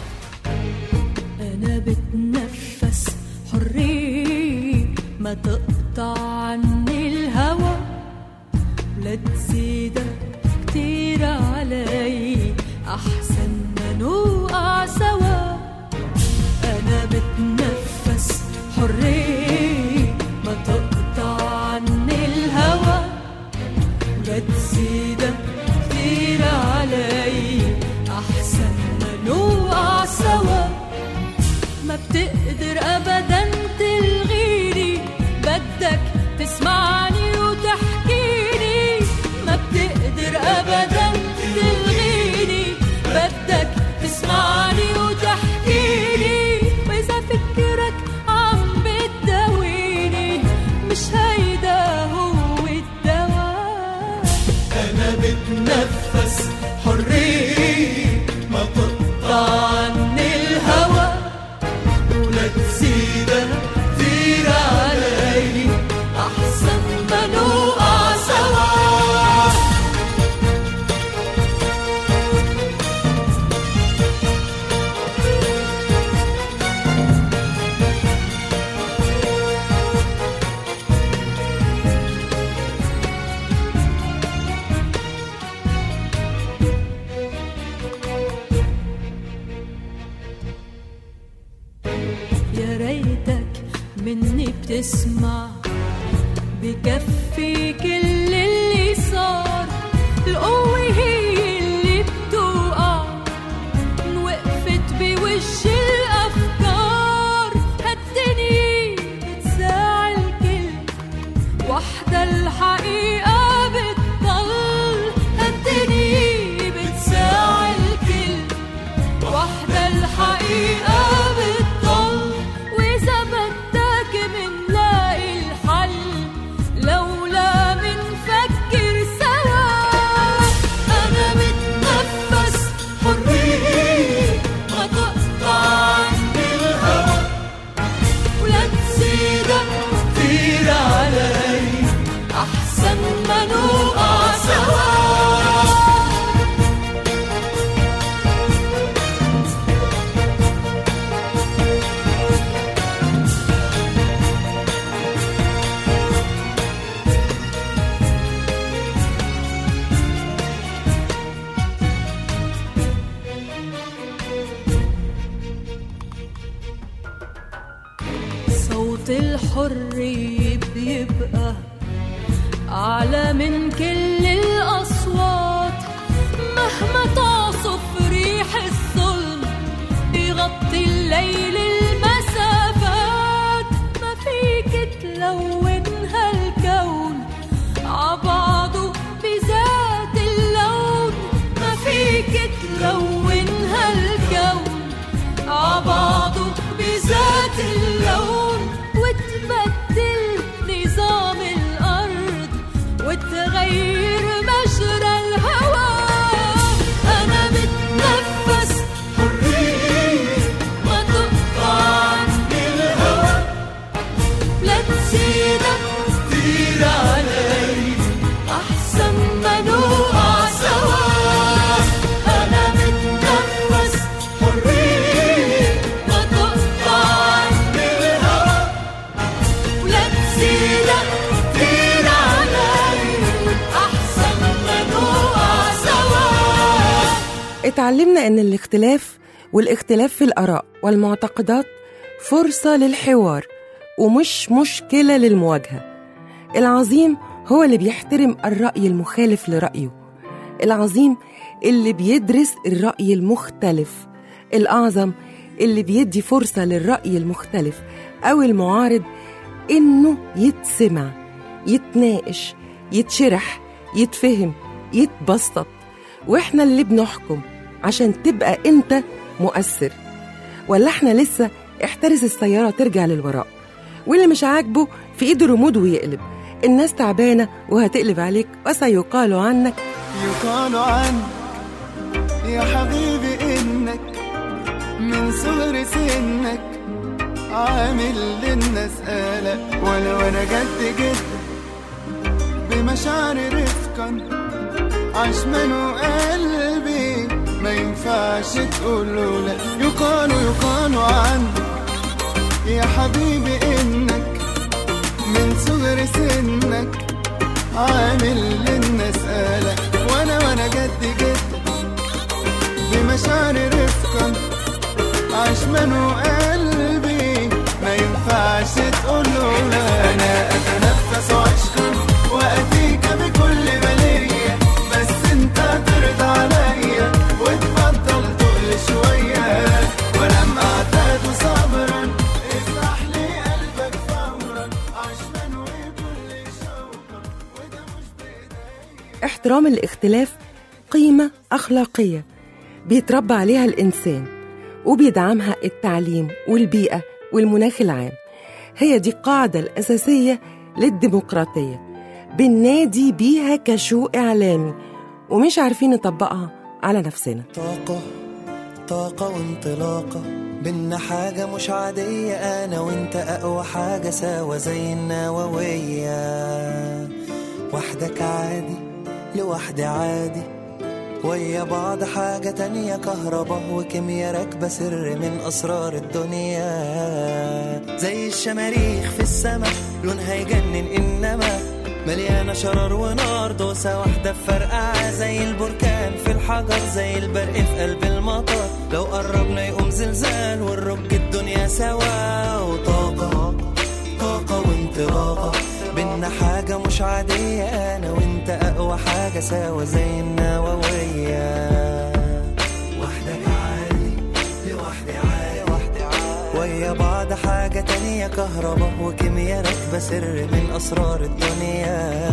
أنا بتنفس حرية ما تقطع عني الهوى لا تزيد كتير علي أحسن ما نوقع سوا. أنا بتنفس حرية ما تقطع عني الهوى لا تزيد كتير علي أحسن ما نوقع سوا. ما بتقدر أبداً تلغيني بدك تسمعني وتحكيني. ما بتقدر أبداً تلغيني بدك تسمعني وتحكيني. وإذا فكرك عم بتداويني مش هيدا هو الدواء. أنا بتنفس حرية ما تقطع عني الهوى ولا تزيد كتير علي أحسن ما نوقع سوا. يا ريتك مني بتسمع بكفي كل اللي صار. القوة هي اللي بتوقع وقفت بوش الأفكار. هالدنيا بتساعي الكل وحدة الحقيقة بتضل. هالدنيا بتساعي الكل وحدة الحقيقة بتضل. وإذا بدك منلاقي الحل لولا منفكر سوا. أنا بتنفس حرية ما تقطع عني الهوى ولا تزيد كتير علي أحسن ما نوقع سوا. صوت الحر بيبقى أعلى من كل الأصوات، مهما تعصف ريح الظلم يغطي الليل المسافات. ما فيك تلون هالكون عبعضه بذات اللون، ما فيك تلون هالكون عبعضه بذات اللون، وتبدل نظام الأرض وتغير مجرى الهوى. أنا بتنفس حرية ما تقطع عني الهوى، لا تزيدك كتير علي أحسن ما نوقع سوا. أنا بتنفس حرية ما تقطع عني الهوى، ولا تزيدك كتير علي أحسن ما نوقع سوا. اتعلمنا ان الاختلاف والاختلاف في الآراء والمعتقدات فرصة للحوار ومش مشكلة للمواجهة. العظيم هو اللي بيحترم الرأي المخالف لرأيه، العظيم اللي بيدرس الرأي المختلف، الأعظم اللي بيدي فرصة للرأي المختلف أو المعارض إنه يتسمع، يتناقش، يتشرح، يتفهم، يتبسط. وإحنا اللي بنحكم عشان تبقى أنت مؤثر، ولا إحنا لسه احترس السيارة ترجع للوراء، واللي مش عاجبه في إيده رمود ويقلب. الناس تعبانة وهتقلب عليك وسيقال عنك يقال عنك يا حبيبي إنك من صغر سنك عامل للناس قلق، وأنا جد جدا بمشاعري رفقا عشمان وقلبي ما ينفعش تقوله لا. يقال عنك يا حبيبي إنك من صغر سنك عامل للناس قلق، وأنا جد جدا بمشاعري رفقا عشمان وقلبي ما ينفعش تقوله لا. أنا أتنفس عشقا وأتيك بكل بلية، بس أنت ترضى عليا وتبطل تقل شوية، ولما أعتاد صبرا افتح لي قلبك فورا عشمان وكل شوقا، وده مش بإيدي. احترام الاختلاف قيمة أخلاقية بيتربى عليها الإنسان وبيدعمها التعليم والبيئة والمناخ العام. هي دي القاعدة الأساسية للديمقراطية، بننادي بيها كشوق إعلامي ومش عارفين نطبقها على نفسنا. طاقة وانطلاقة بينا حاجة مش عادية، أنا وانت أقوى حاجة سوا زي النووية. وحدك عادي لوحدي عادي، ويا بعض حاجة تانية، كهرباء وكيميا راكبة سر من أسرار الدنيا. زي الشماريخ في السماء لونها يجنن، إنما مليانة شرار ونار، دوسة واحدة فرقعة زي البركان في الحجر، زي البرق في قلب المطر، لو قربنا يقوم زلزال ونرج الدنيا سوا. وطاقة وانطلاقة بينا حاجة مش عادية، أنا وانت أقوى حاجة سوا زي النووية. وحدك عادي لوحدي عادي، ويا بعض حاجة تانية، كهرباء وكيميا راكبة سر من أسرار الدنيا.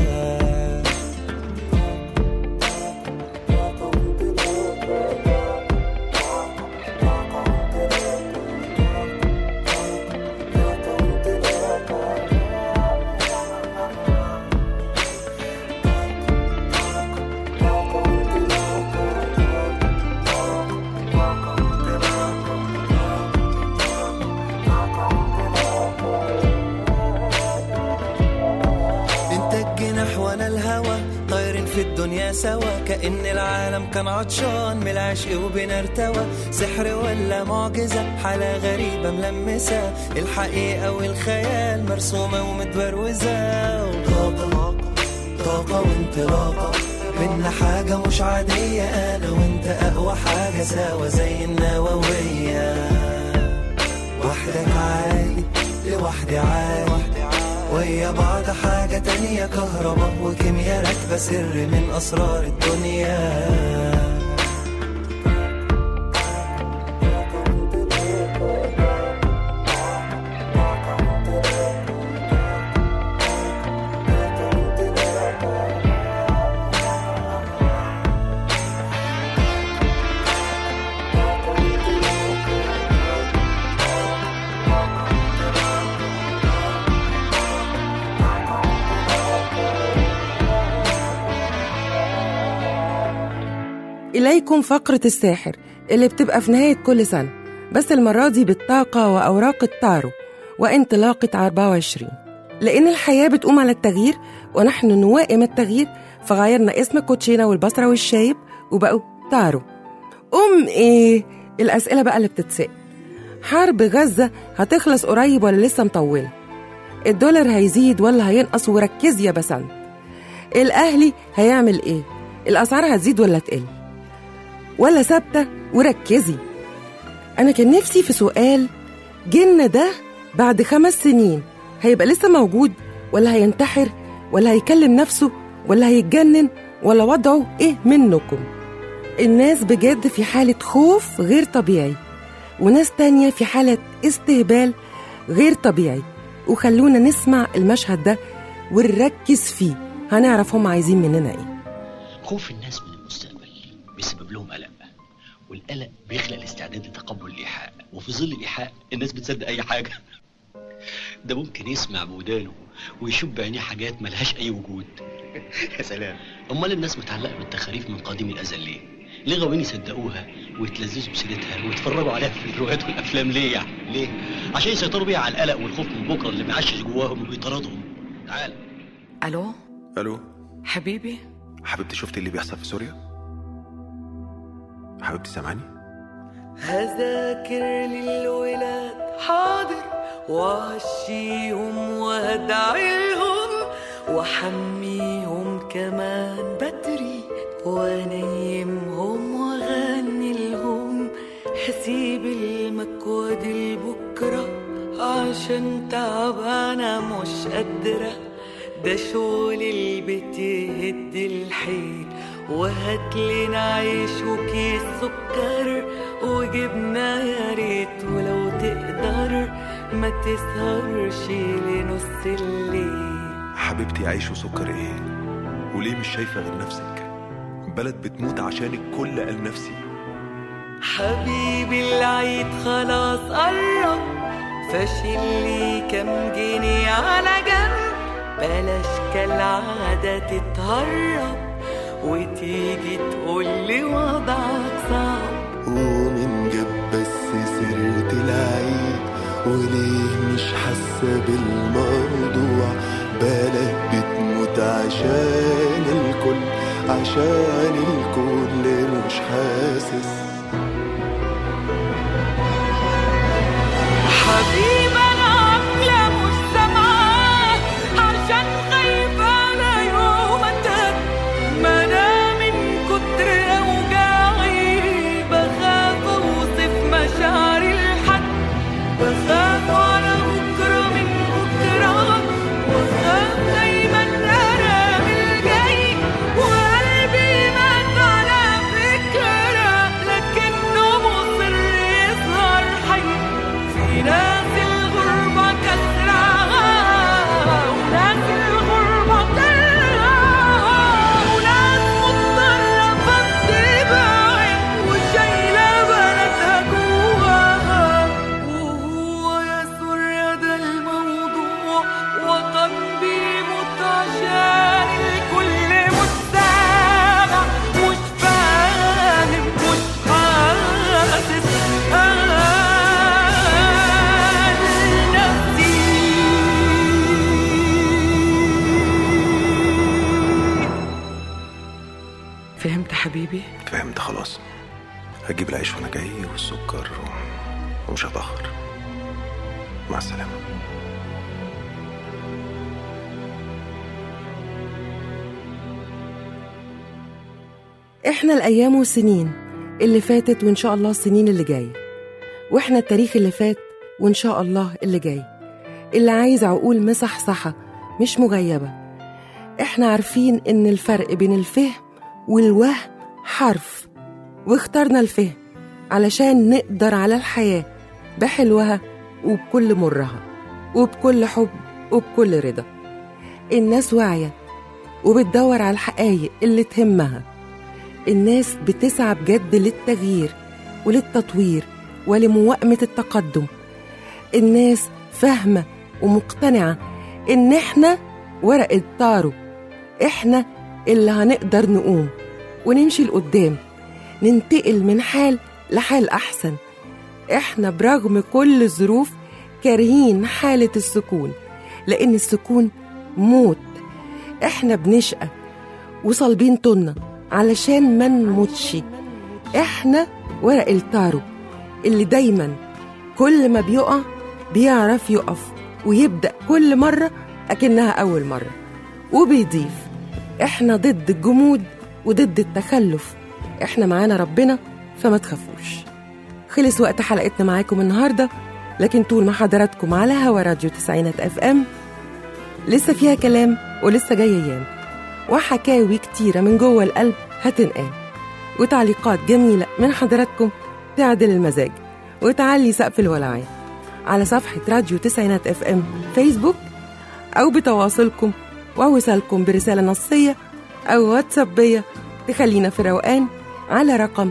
في الدنيا سوا، كأن العالم كان عطشان من العشق وبنرتوى. سحر ولا معجزة، حالة غريبة ملمسة، الحقيقة والخيال مرسومة ومتبروزة. طاقة وانطلاقة بينا حاجة مش عادية، أنا وانت أقوى حاجة سوا زي النووية. وحدك عادي لوحدي لوحدي عادي، ويا بعض حاجة تانية كهرباء وكيمياء راكبة سر من أسرار الدنيا. إليكم فقرة الساحر اللي بتبقى في نهاية كل سنة، بس المرة دي بالطاقة وأوراق التارو وانطلاقة 24. لأن الحياة بتقوم على التغيير ونحن نوائم التغيير، فغيرنا اسم الكوتشينة والبصرة والشايب وبقوا تارو. إيه الأسئلة بقى اللي بتتسأل؟ حرب غزة هتخلص قريب ولا لسه مطولة؟ الدولار هيزيد ولا هينقص؟ وركز يا بسنت، الأهلي هيعمل إيه؟ الأسعار هتزيد ولا تقل ولا ثابتة؟ وركزي، أنا كان نفسي في سؤال، جن ده بعد 5 سنين هيبقى لسه موجود ولا هينتحر ولا هيكلم نفسه ولا هيتجنن ولا وضعه إيه منكم؟ الناس بجد في حالة خوف غير طبيعي، وناس تانية في حالة استهبال غير طبيعي. وخلونا نسمع المشهد ده ونركز فيه، هنعرف هم عايزين مننا إيه. خوف الناس من المستقبل بيسبب لهم قلق، والقلق بيخلق الاستعداد لتقبل الإيحاء، وفي ظل الإيحاء الناس بتصدق أي حاجة. ده ممكن يسمع بودانه ويشوف بعينيه حاجات ملهاش أي وجود. يا سلام، أمال الناس متعلقة بالتخاريف من قديم الأزل ليه؟ ليه غاويين يصدقوها ويتلذذوا بسيرتها ويتفرجوا عليها في الروايات والأفلام ليه يعني؟ ليه؟ عشان يسيطروا بيها على القلق والخوف من بكرة اللي معشش جواهم وبيطاردهم. تعال. ألو حبيبي. حبيبتي، شفتي اللي بيحصل في سوريا؟ حبيبتي سامعني؟ هذاكر للولاد حاضر، وعشيهم وادعيهم وحميهم كمان بدري، ونيمهم وغني لهم، هسيب المكوى دي لبكرة عشان تعبانة مش قادرة، ده شغل البيت يهد الحيل، وهاتلنا عيش وكيس سكر وجبنا يا ريت، ولو تقدر ما تسهرش لنص الليل. حبيبتي، عيش وسكر ايه؟ وليه مش شايفة غير نفسك؟ بلد بتموت عشانك، كل قال نفسي. حبيبي العيد خلاص قرب، فاشل لي كام جنيه على جنب، بلاش كالعادة تتهرب وتيجي تقولي وضعك صعب. ومن جاب بس سيرة العيد، وليه مش حاسة بالموضوع؟ بلد بتموت عشان الكل، عشان الكل مش حاسس. حبيبي أنا عاملة مش سامعاه، عشان خايفة على يومك، ما أنا من كتر أوجاعي بخاف أوصف مشاعري لحد، بخاف على بكرة من بكرة، وخاف دايما أنا بالجاي، وقلبي مات على فكرة، لكنه مصر يظهر حي. في ناس الغربة كسرها، وناس الغربة طلعها، وناس مضطرة فتبعد وشايلة بلدها جواها. وهو يا سوريا ده الموضوع، وطن بيموت عشان الكل مش سامع، مش فاهم، مش حاسس. فهمت حبيبي؟ فهمت خلاص. هجيب العيش وانا جاي والسكر ومش هتأخر. مع السلامة. إحنا الأيام والسنين اللي فاتت، وإن شاء الله السنين اللي جاية، وإحنا التاريخ اللي فات وإن شاء الله اللي جاي. اللي عايز عقول مصحصحة مش مغيبة. احنا عارفين ان الفرق بين الفهم والوهم حرف، واخترنا الفهم علشان نقدر على الحياة بحلوها وبكل مرها وبكل حب وبكل رضا. الناس واعية وبتدور على الحقايق اللي تهمها. الناس بتسعى بجد للتغيير وللتطوير ولموائمة التقدم. الناس فاهمة ومقتنعة إن إحنا ورق الطارو، إحنا اللي هنقدر نقوم ونمشي لقدام، ننتقل من حال لحال أحسن. إحنا برغم كل الظروف كارهين حالة السكون، لأن السكون موت. إحنا بنشقى وصلبين طنة علشان ما نموتش. إحنا ورق الطارو اللي دايما كل ما بيقع بيعرف يقف ويبدأ كل مرة أكنها أول مرة وبيضيف. إحنا ضد الجمود وضد التخلف. إحنا معانا ربنا فما تخافوش. خلص وقت حلقتنا معاكم النهاردة، لكن طول ما حضراتكم على هوا راديو 90 FM لسه فيها كلام ولسه جاي أيام وحكاوي كتيرة من جوه القلب هتنقال، وتعليقات جميلة من حضراتكم تعدل المزاج وتعلي سقف الولعان على صفحة راديو 90 FM فيسبوك، أو بتواصلكم ووصلكم برسالة نصية أو واتسابية تخلينا في روقان على رقم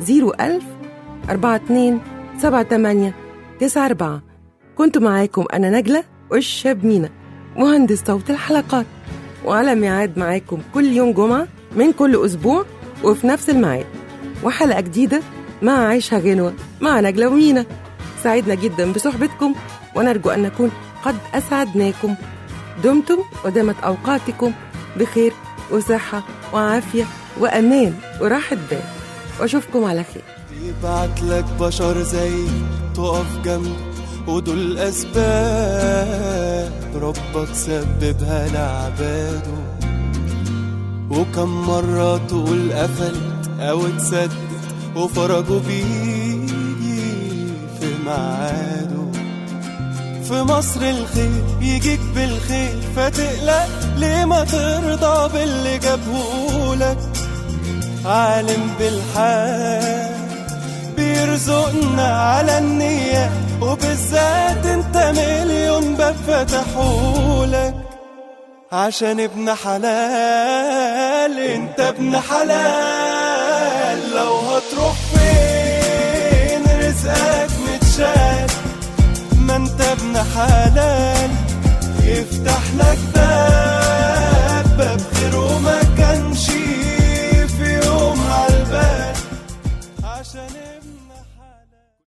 010427894. كنت معاكم أنا نجلة والشاب مينا مهندس صوت الحلقات، وعلى ميعاد معاكم كل يوم جمعة من كل أسبوع وفي نفس الميعاد، وحلقة جديدة مع عيشها غنوة مع نجلة ومينا. سعدنا جدا بصحبتكم ونرجو أن نكون قد أسعدناكم. دمتم ودامت أوقاتكم بخير وصحة وعافية وأمان وراحة بال، وأشوفكم على خير. يبعت لك بشر زي تقف جنبه، ودول أسباب ربك سببها لعباده. وكم مرة تقول قفلت أو اتسدد وفرجوا بيجي في ميعاده. في مصر الخير يجيك بالخير، فتقلق ليه ما ترضى باللي جابهولك. عالم بالحال بيرزقنا على النية، وبالذات انت مليون باب فتحولك. عشان ابن حلال انت ابن حلال، لو هتروح فين رزقك متشال. ما انت ابن حلال يفتح لك باب